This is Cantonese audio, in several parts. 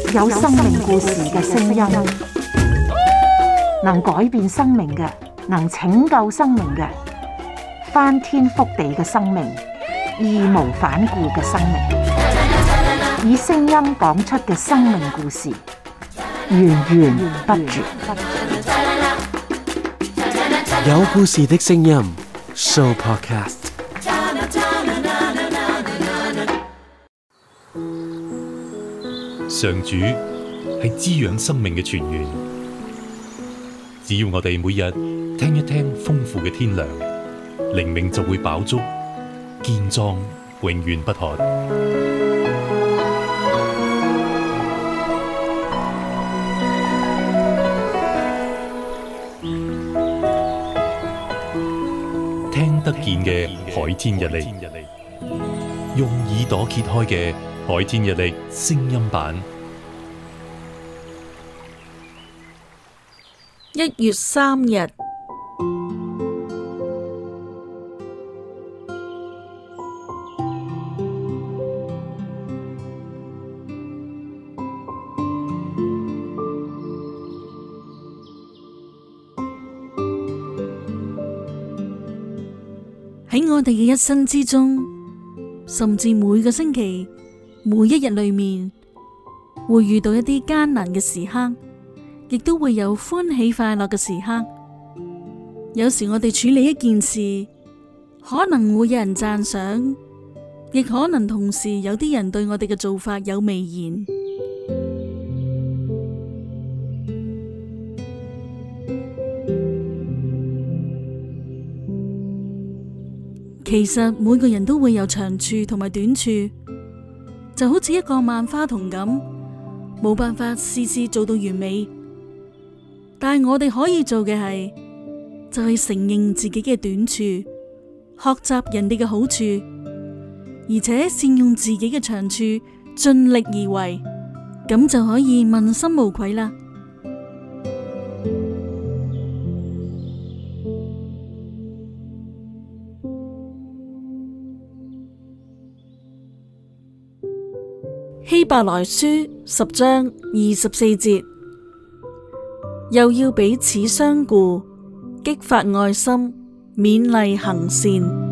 有生命故事嘅聲音，能改變生命嘅，能拯救生命嘅，翻天覆地嘅生命，義無反顧嘅生命，以聲音講出嘅生命故事，源源不絕。 有故事的聲音 Show Podcast。 上主係滋養生命嘅泉源，只要我哋每日聽一聽豐富嘅天糧，靈命就會飽足、健壯，永遠不渴。聽得見嘅海天日曆，用耳朵揭開嘅海天日曆聲音版。 1月3日，喺我哋嘅一生之中，甚至每個星期、每一日裏面，會遇到一啲艱難嘅時刻，亦都會有歡喜快樂嘅時刻。有時我哋處理一件事，可能會有人讚賞，亦可能同時有啲人對我哋嘅做法有微言。其實每個人都會有長處同埋短處，就好似一個萬花筒咁，冇辦法事事做到完美。但係我哋可以做嘅係，就係承認自己嘅短處，學習人哋嘅好處，而且善用自己嘅長處，盡力而為，咁就可以問心無愧啦。希伯來書10章24節，又要彼此相顧，激發愛心，勉勵行善。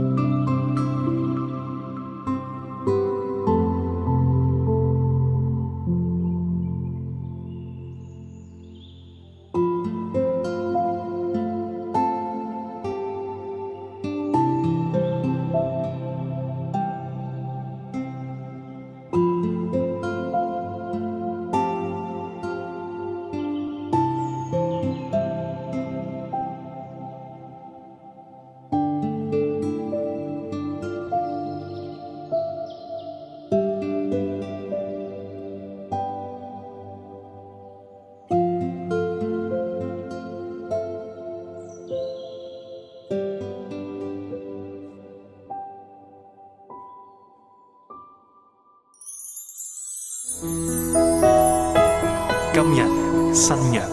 今日新約，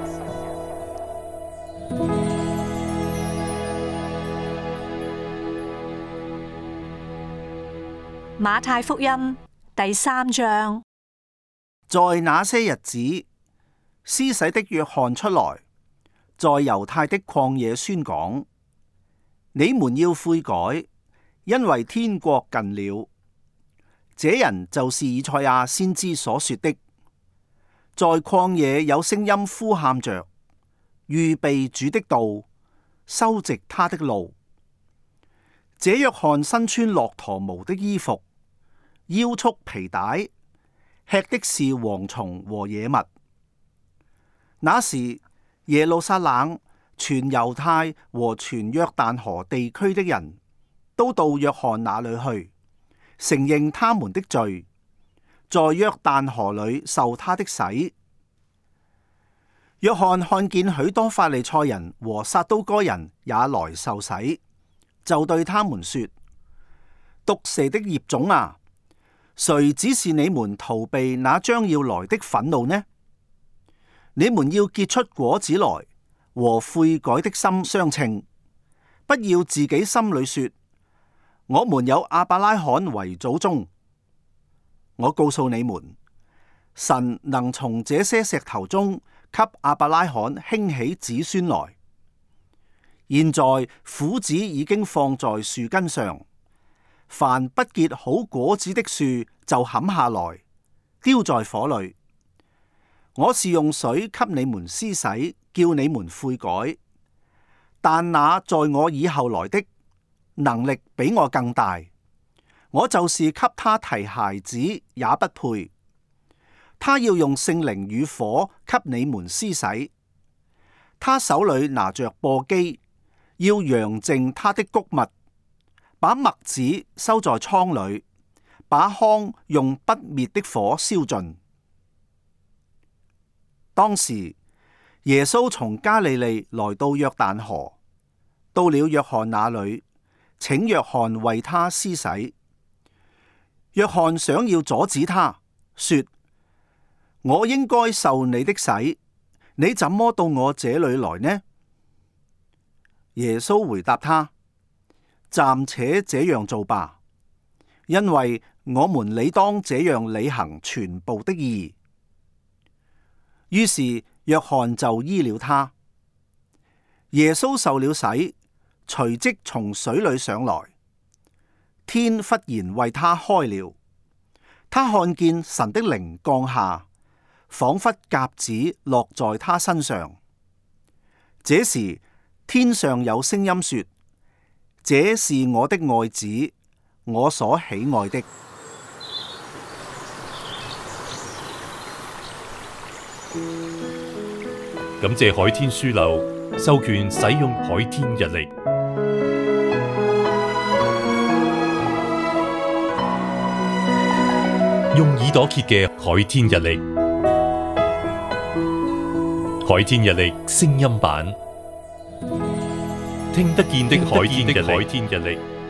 馬太福音第3章。 在那些日子，施洗的約翰出來，在猶太的曠野宣講：你們要悔改，因為天國近了。這人就是以賽亞先知所說的。在曠野有聲音呼喊着：預備主的道，修直他的路。這約翰身穿駱駝毛的衣服，腰束皮帶，吃的是蝗蟲和野蜜。那時耶路撒冷、全猶太和全約旦河地區的人都到約翰那裏去，承認他們的罪，在約旦河裏受他的洗。約翰看見許多法利賽人和撒都該人也來受洗，就對他們說：毒蛇的葉種啊，誰指示你們逃避那將要來的憤怒呢？你們要結出果子來，和悔改的心相稱，不要自己心裏說：我們有亞伯拉罕為祖宗。我告訴你們， 神能從這些石頭中給亞伯拉罕興起子孫來。現在斧子已經放在樹根上，凡不結好果子的樹就砍下來，丟在火裏。我是用水給你們施洗，叫你們悔改。但那在我以後來的，能力比我更大，我就是給他提鞋子也不配。他要用聖靈與火給你們施洗。他手裏拿着簸箕，要揚淨他的穀物，把麥子收在倉裏，把糠用不滅的火燒盡。當時耶穌從加利利來到約旦河，到了約翰那裏，請約翰為他施洗。約翰想要阻止他，說：我應該受你的洗，你怎麼到我這裏來呢？耶穌回答他：暫且這樣做吧，因為我們理當這樣履行全部的義。於是約翰就醫了他。耶穌受了洗，隨即從水裏上來，天忽然為他開了，他看見神的靈降下，仿佛鴿子落在他身上。這時天上有聲音說：這是我的愛子，我所喜愛的。 感謝海天書樓授權使用海天日曆，用耳朵揭嘅海天日曆，海天日曆聲音版，聽得見的海天日曆。